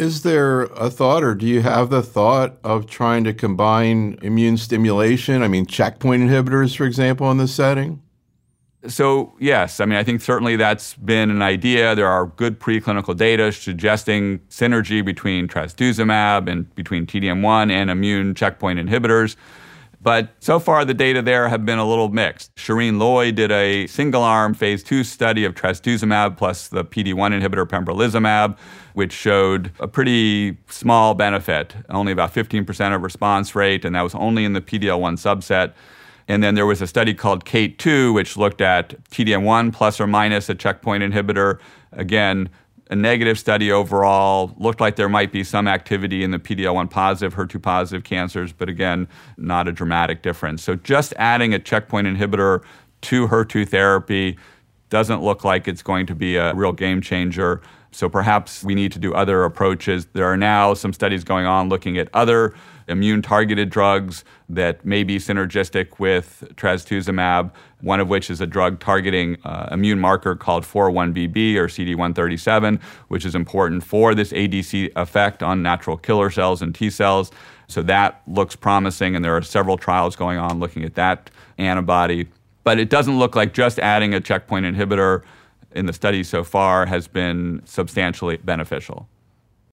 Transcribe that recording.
Is there a thought, or do you have the thought of trying to combine immune stimulation, checkpoint inhibitors, for example, in this setting? So, yes, I think certainly that's been an idea. There are good preclinical data suggesting synergy between trastuzumab and between TDM1 and immune checkpoint inhibitors. But so far, the data there have been a little mixed. Shireen Loy did a single-arm phase 2 study of trastuzumab plus the PD-1 inhibitor pembrolizumab, which showed a pretty small benefit, only about 15% of response rate, and that was only in the PD-L1 subset. And then there was a study called KATE-2, which looked at TDM1 plus or minus a checkpoint inhibitor. Again, a negative study overall. Looked like there might be some activity in the PD-L1 positive, HER2 positive cancers, but again, not a dramatic difference. So just adding a checkpoint inhibitor to HER2 therapy doesn't look like it's going to be a real game changer. So perhaps we need to do other approaches. There are now some studies going on looking at other immune-targeted drugs that may be synergistic with trastuzumab, one of which is a drug targeting immune marker called 4-1BB or CD137, which is important for this ADC effect on natural killer cells and T cells. So that looks promising, and there are several trials going on looking at that antibody. But it doesn't look like just adding a checkpoint inhibitor in the study so far has been substantially beneficial.